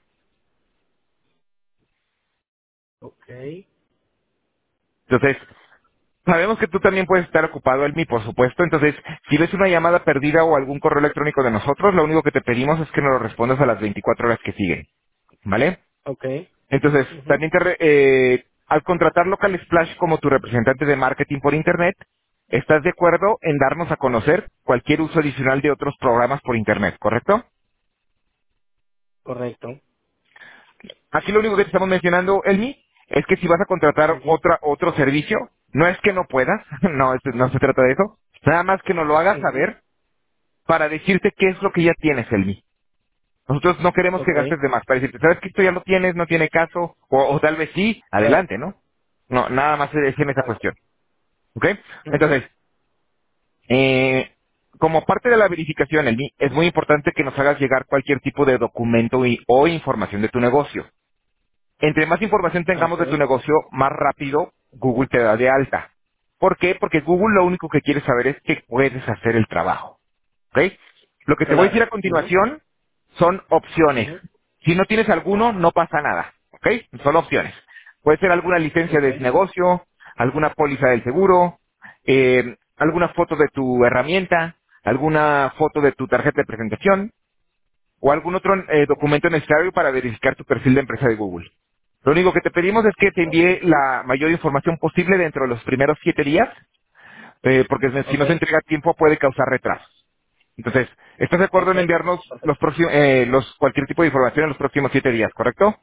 Ok, Entonces, sabemos que tú también puedes estar ocupado, Elmi, por supuesto. Entonces, si ves una llamada perdida o algún correo electrónico de nosotros, lo único que te pedimos es que nos lo respondas a las veinticuatro horas que siguen. ¿Vale? ok. Entonces, Ujú. también te re- eh, al contratar Local Splash como tu representante de marketing por Internet, ¿estás de acuerdo en darnos a conocer cualquier uso adicional de otros programas por Internet, correcto? Correcto. Aquí lo único que te estamos mencionando, Elmi, es que si vas a contratar Ujú, otra, otro servicio, no es que no puedas, no, es- no se trata de eso, nada más que nos lo hagas ujú. saber para decirte qué es lo que ya tienes, Elmi. Nosotros no queremos que Ok, gastes de más, para decirte, ¿sabes que esto ya lo tienes, no tiene caso? O, o tal vez sí, claro. adelante, ¿no? No, nada más es en esa Exacto. cuestión, ¿ok? Ujú. Entonces, eh, como parte de la verificación, Elmi, es muy importante que nos hagas llegar cualquier tipo de documento y- o información de tu negocio. Entre más información tengamos Ok, de tu negocio, más rápido Google te da de alta. ¿Por qué? Porque Google lo único que quiere saber es que puedes hacer el trabajo. ¿Ok? Lo que te voy a decir claro. a Ujú, continuación son opciones. ujú. Si no tienes alguno, no pasa nada. ¿Ok? Son opciones. Puede ser alguna licencia de Okay. negocio, alguna póliza del seguro, eh, alguna foto de tu herramienta, alguna foto de tu tarjeta de presentación o algún otro eh, documento necesario para verificar tu perfil de empresa de Google. Lo único que te pedimos es que te envíe la mayor información posible dentro de los primeros siete días, eh, porque si no se Okay. entrega a tiempo puede causar retrasos. Entonces, ¿estás de acuerdo en Okay. enviarnos los Perfecto. próximos, eh, los, cualquier tipo de información en los próximos siete días, correcto?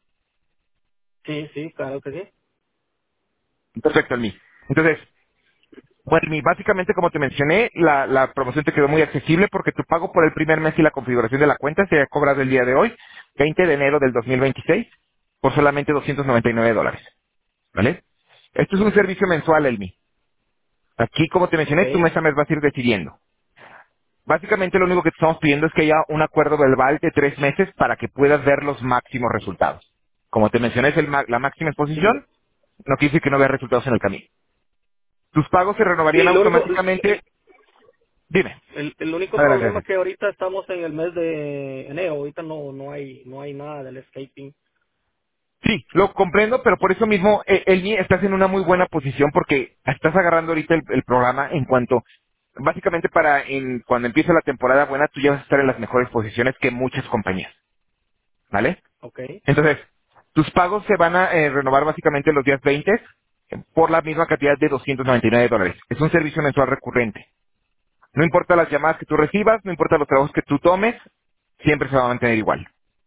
Sí, sí, claro que sí. Perfecto, Elmi. Entonces, bueno, Elmi, básicamente como te mencioné, la, la promoción te quedó muy accesible porque tu pago por el primer mes y la configuración de la cuenta se ha cobrado el día de hoy, veinte de enero del dos mil veintiséis, por solamente doscientos noventa y nueve dólares, ¿vale? Esto es un Ujú. servicio mensual, Elmi. Aquí, como te mencioné, tu Okay. mes a mes vas a ir decidiendo. Básicamente lo único que te estamos pidiendo es que haya un acuerdo verbal de tres meses para que puedas ver los máximos resultados. Como te mencioné, es el ma- la máxima Sí. exposición, no quiere decir que no vea resultados en el camino. Tus pagos se renovarían Sí, lo único, automáticamente. Dime, el, el único adelante. problema es adelante. que ahorita estamos en el mes de enero, ahorita no no hay no hay nada del escaping. Sí, lo comprendo, pero por eso mismo, eh, Elmi, estás en una muy buena posición porque estás agarrando ahorita el, el programa en cuanto, básicamente para en, cuando empiece la temporada buena, tú ya vas a estar en las mejores posiciones que muchas compañías, ¿vale? Okay. Entonces, tus pagos se van a eh, renovar básicamente los días veinte eh, por la misma cantidad de doscientos noventa y nueve dólares. Es un servicio mensual recurrente. No importa las llamadas que tú recibas, no importa los trabajos que tú tomes, siempre se va a mantener igual.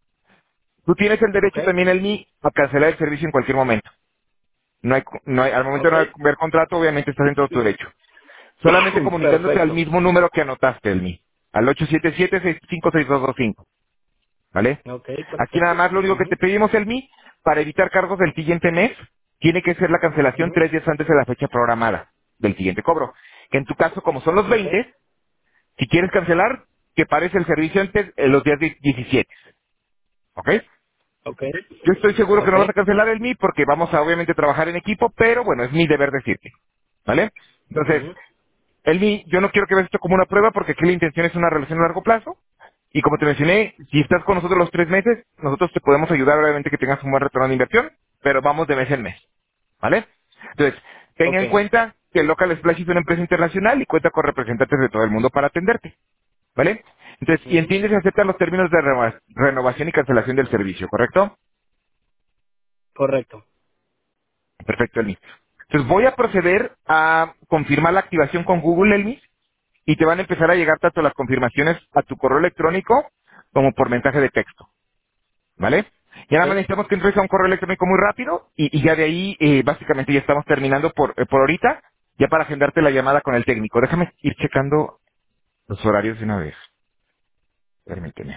Tú tienes el derecho Okay. también, Elmi, a cancelar el servicio en cualquier momento. No hay, no hay- al momento de no Okay. haber contrato, obviamente estás dentro de tu derecho. Solamente comunicándote al Perfecto. mismo número que anotaste, Elmi, al ocho siete siete, seis cinco seis dos dos cinco. ¿Vale? Okay, Aquí nada perfecto. más lo único que Ujú, te pedimos, Elmi, para evitar cargos del siguiente mes, tiene que ser la cancelación ujú. tres días antes de la fecha programada del siguiente cobro. Que en tu caso, como son los Okay. veinte, si quieres cancelar, que pares el servicio antes en los días die- diecisiete. ¿Ok? Okay. Yo estoy seguro que no vas a Okay. cancelar el mí porque vamos a obviamente trabajar en equipo, pero bueno, es mi deber decirte. ¿Vale? Entonces, Ujú, el mí, yo no quiero que veas esto como una prueba porque aquí la intención es una relación a largo plazo. Y como te mencioné, si estás con nosotros los tres meses, nosotros te podemos ayudar obviamente que tengas un buen retorno de inversión, pero vamos de mes en mes. ¿Vale? Entonces, tenga en Okay. cuenta que Local Splash es una empresa internacional y cuenta con representantes de todo el mundo para atenderte. ¿Vale? Entonces, y Ujú. entiendes y aceptas los términos de renova- renovación y cancelación del servicio, ¿correcto? Correcto. Perfecto, Elmi. Entonces voy a proceder a confirmar la activación con Google, Elmi, y te van a empezar a llegar tanto las confirmaciones a tu correo electrónico como por mensaje de texto, ¿vale? Y nada más Okay. necesitamos que entres a un correo electrónico muy rápido y, y ya de ahí eh, básicamente ya estamos terminando por, eh, por ahorita, ya para agendarte la llamada con el técnico. Déjame ir checando los horarios de una vez. Permíteme.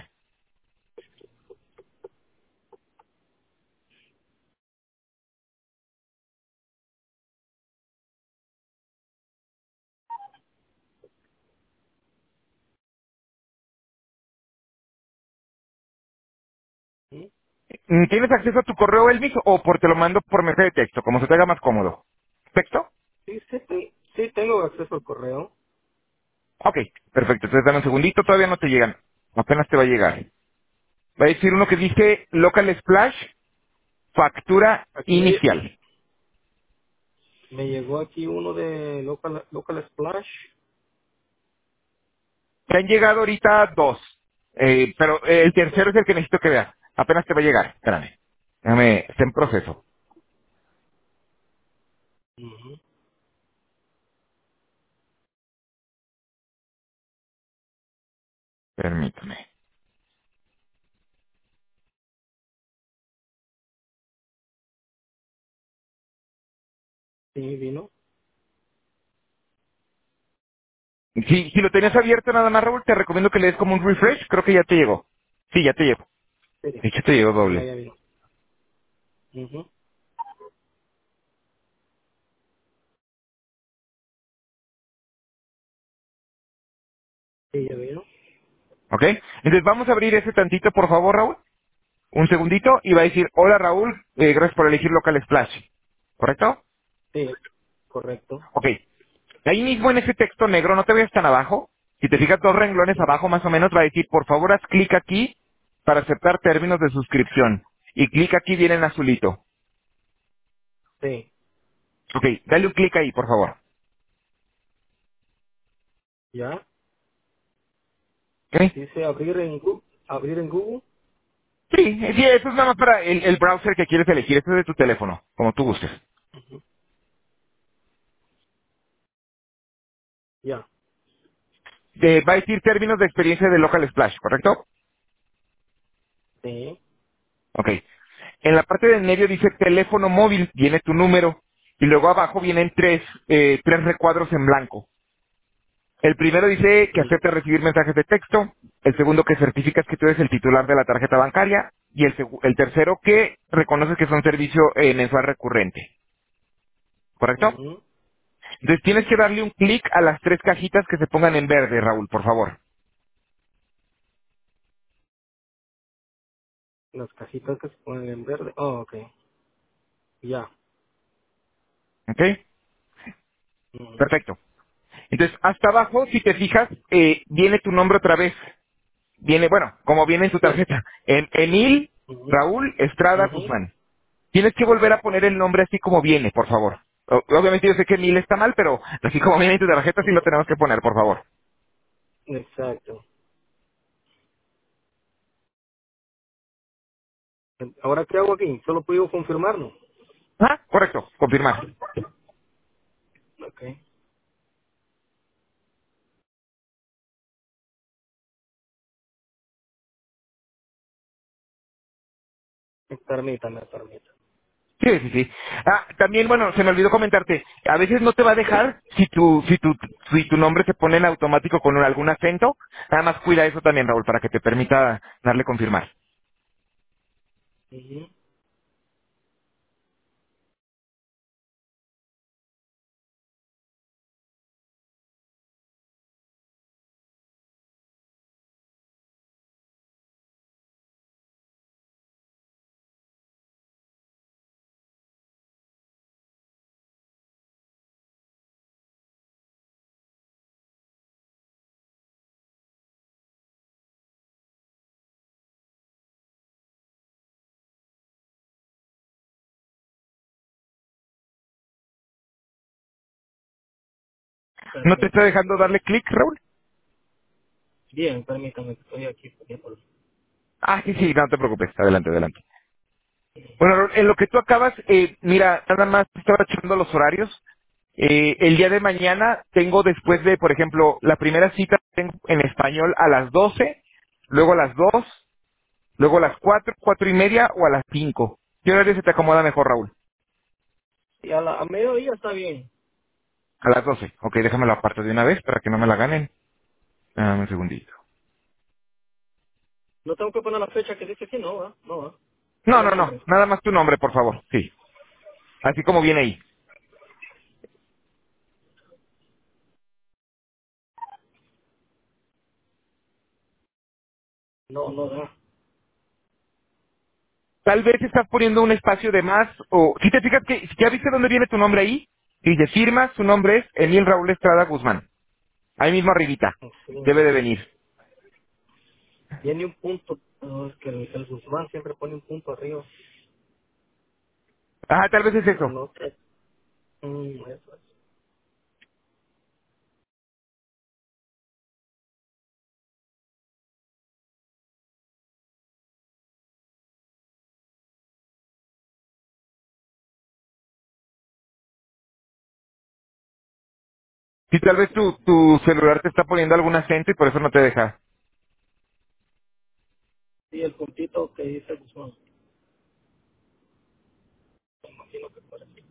Ujú. Mm, ¿Tienes acceso a tu correo, Elvis, o por te lo mando por mensaje de texto, como se te haga más cómodo? ¿Texto? Sí, sí, sí, sí, tengo acceso al correo. Ok, perfecto. Entonces dame un segundito, todavía no te llegan. Apenas te va a llegar. Va a decir uno que dice Local Splash, factura Aquí me, inicial. me llegó aquí uno de Local, Local Splash. Te han llegado ahorita dos, eh, pero eh, el tercero es el que necesito que veas. Apenas te va a llegar. Espérame. Déjame, está en proceso. Ujú. Permítame. Sí, vino. Si, si lo tenías abierto nada más, Raúl, te recomiendo que le des como un refresh. Creo que ya te llegó. Sí, ya te llegó. Sí, De hecho, te llegó sí, ya, doble. ya vino. Ujú. Sí, ya vino. ¿Ok? Entonces vamos a abrir ese tantito, por favor, Raúl. Un segundito y va a decir, hola Raúl, eh, gracias por elegir Local Splash. ¿Correcto? Sí, correcto. Ok. Ahí mismo en ese texto negro, no te veas tan abajo. Si te fijas dos renglones Ujú. abajo más o menos, va a decir, por favor haz clic aquí para aceptar términos de suscripción. Y clic aquí viene en azulito. Sí. Ok, dale un clic ahí, por favor. ¿Ya? ¿Ok? Dice abrir en Google. Abrir en Google. Sí, sí, eso es nada más para el, el browser que quieres elegir. Este es de tu teléfono, como tú gustes. Ya. Eh, va a decir términos de experiencia de Local Splash, ¿correcto? Sí. Ok. En la parte del medio dice teléfono móvil, viene tu número. Y luego abajo vienen tres, eh, tres recuadros en blanco. El primero dice que Y, acepta recibir mensajes de texto. El segundo que certificas que tú eres el titular de la tarjeta bancaria. Y el, segu- el tercero que reconoces que es un servicio eh, mensual recurrente. ¿Correcto? ujú. Entonces tienes que darle un clic a las tres cajitas que se pongan en verde, Raúl, por favor. Las cajitas que se ponen en verde. Oh, ok. Ya. ¿Ok? Ujú. Perfecto. Entonces, hasta abajo, si te fijas, eh, viene tu nombre otra vez. Viene, bueno, como viene en tu Sí. tarjeta. En Emil Ujú. Raúl Estrada Ujú. Guzmán. Tienes que volver a poner el nombre así como viene, por favor. O- Obviamente yo sé que Emil está mal, pero así como viene en tu tarjeta sí lo tenemos que poner, por favor. Exacto. Ahora, ¿qué hago aquí? Solo puedo confirmarlo. Ah, correcto, confirmar. Ok. Permítame, permítame. Sí, sí, sí. Ah, también, bueno, se me olvidó comentarte, a veces no te va a dejar si tu, si tu, si tu nombre se pone en automático con un- algún acento. Nada más cuida eso también, Raúl, para que te permita darle confirmar. Ujú. ¿No te está Permítame. dejando darle clic, Raúl? Bien, permítame, que estoy aquí. Por... Ah, sí, sí, no te preocupes. Adelante, adelante. Bueno, Raúl, en lo que tú acabas, eh, mira, nada más estaba echando los horarios. Eh, el día de mañana tengo después de, por ejemplo, la primera cita tengo en español a las doce, luego a las dos, luego a las cuatro, cuatro y media o a las cinco. ¿Qué horario se te acomoda mejor, Raúl? Y a, la, a mediodía está bien. A las doce. Ok, déjame la aparto de una vez para que no me la ganen. Dame un segundito. No tengo que poner la fecha que dice que no, ¿va? No, ¿va? No, Solo no, no. nombre. Nada más tu nombre, por favor. Sí. Así como viene ahí. No, no da. Tal vez estás poniendo un espacio de más o... Si te fijas que... ¿Ya viste dónde viene tu nombre ahí? Dice firma, su nombre es Emil Raúl Estrada Guzmán. Ahí mismo arribita. Sí. Debe de venir. Tiene un punto. No, es que el, el Guzmán siempre pone un punto arriba. Ah, tal vez es Pero eso. no sé. Mm, eso es. Si tal vez tu, tu celular te está poniendo algún acento y por eso no te deja. Sí, el puntito que dice Guzmán. Me imagino que por aquí.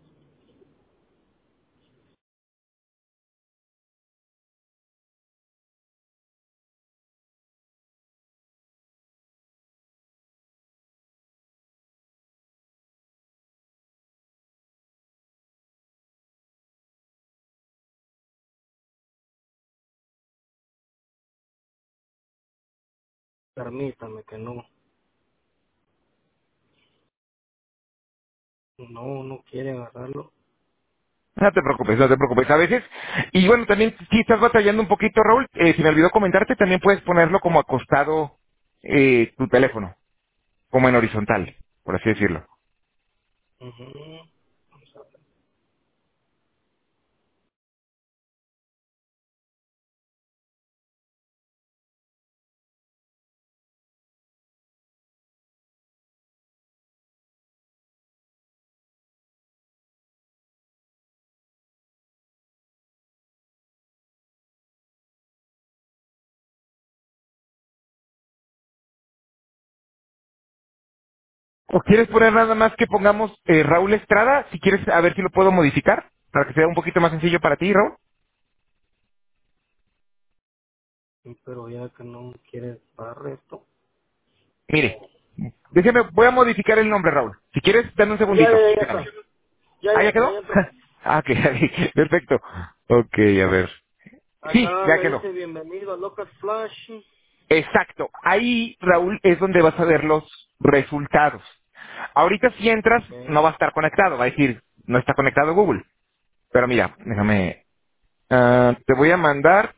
Permítame que no. No, no quiere agarrarlo. No te preocupes, no te preocupes. A veces, y bueno, también si estás batallando un poquito, Raúl, eh, si me olvidó comentarte, también puedes ponerlo como acostado eh, tu teléfono, como en horizontal, por así decirlo. Ujú. ¿O quieres poner nada más que pongamos eh, Raúl Estrada? Si quieres, a ver si lo puedo modificar, para que sea un poquito más sencillo para ti, Raúl. Sí, pero ya que no quieres dar esto. Mire, déjeme, voy a modificar el nombre, Raúl. Si quieres, dame un Ya, segundito. ya, ya Espérame. está. Ya, ¿Ah, ya, ya ya, quedó? ya entró. Ah, ok, perfecto. Ok, a ver. Sí, Acá ya me quedó. dice bienvenido a Local Flash. Exacto. Ahí, Raúl, es donde vas a ver los resultados. Ahorita si entras, Ok, no va a estar conectado. Va a decir, no está conectado Google. Pero mira, déjame... ah, te voy a mandar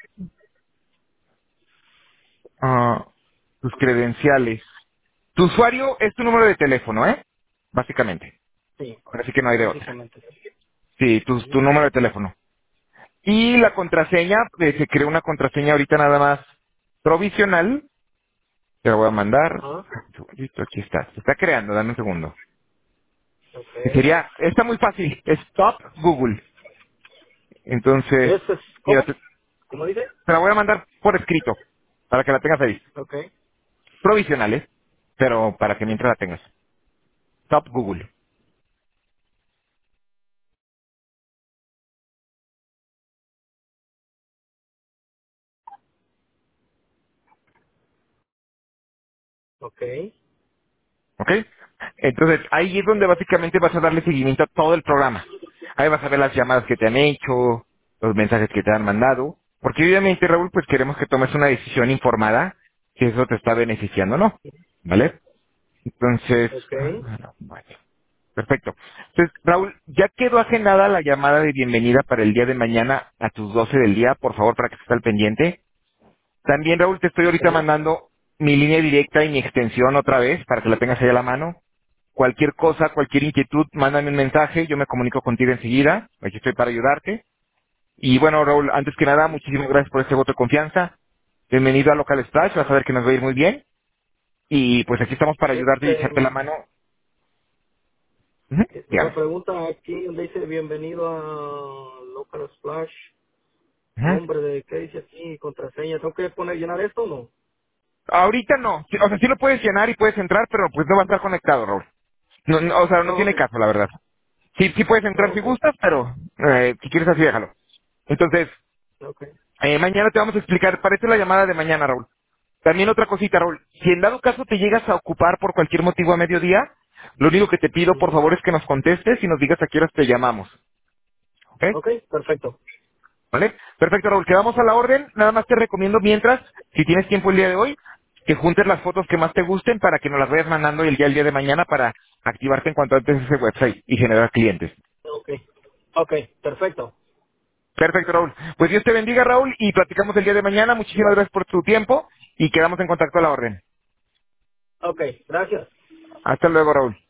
ah, tus credenciales. Tu usuario es tu número de teléfono, ¿eh? Básicamente. sí, Ahora sí que no hay de otra. básicamente. Sí, tu, tu Ujú. número de teléfono. Y la contraseña, eh, se creó una contraseña ahorita nada más provisional. Te la voy a mandar. Ajá, Un segundito, aquí está. Se está creando, dame un segundo. ok. Que sería, está muy fácil, es Top Google. Entonces, ¿Ese es mira, cómo? te, ¿Cómo dice? te la voy a mandar por escrito, para que la tengas ahí. Ok, Provisional, ¿eh? Pero para que mientras la tengas. Top Google. ok, ¿Ok? Entonces, ahí es donde básicamente vas a darle seguimiento a todo el programa. Ahí vas a ver las llamadas que te han hecho, los mensajes que te han mandado. Porque obviamente, Raúl, pues queremos que tomes una decisión informada, si eso te está beneficiando o no. ¿Vale? Entonces, ok. ah, bueno, perfecto. Entonces, Raúl, ya quedó agendada la llamada de bienvenida para el día de mañana a tus doce del día, por favor, para que estés al pendiente. También, Raúl, te estoy ahorita Ok, mandando mi línea directa y mi extensión otra vez, para que la tengas ahí a la mano. Cualquier cosa, cualquier inquietud, mándame un mensaje, yo me comunico contigo enseguida, aquí estoy para ayudarte. Y bueno, Raúl, antes que nada, muchísimas gracias por este voto de confianza. Bienvenido a Local Splash, vas a ver que nos va a ir muy bien. Y pues aquí estamos para ayudarte y echarte la este, mano. Ujú, una dígame. pregunta aquí donde dice bienvenido a Local Splash. Ujú. Nombre de, ¿qué dice aquí? Contraseña. ¿Tengo que poner, llenar esto o no? Ahorita no, Sí, o sea, sí lo puedes llenar y puedes entrar, pero pues no va a estar conectado, Raúl. No, no, o sea, no Oh, tiene ok, caso, la verdad. Sí, sí puedes entrar oh, si ok, gustas, pero eh, si quieres así déjalo. Entonces, ok. eh, mañana te vamos a explicar, parece la llamada de mañana, Raúl. También otra cosita, Raúl. Si en dado caso te llegas a ocupar por cualquier motivo a mediodía, lo único que te pido, por Ujú. favor, es que nos contestes y nos digas a qué horas te llamamos. ¿Ok? Ok, perfecto. ¿Vale? Perfecto, Raúl. Quedamos a la orden. Nada más te recomiendo mientras, si tienes tiempo el día de hoy, que juntes las fotos que más te gusten para que nos las vayas mandando el día el día de mañana para activarte en cuanto antes ese website y generar clientes. Ok, ok, perfecto. Perfecto, Raúl. Pues Dios te bendiga, Raúl, y platicamos el día de mañana. Muchísimas Igual. gracias por tu tiempo y quedamos en contacto a la orden. Ok, gracias. Hasta luego, Raúl.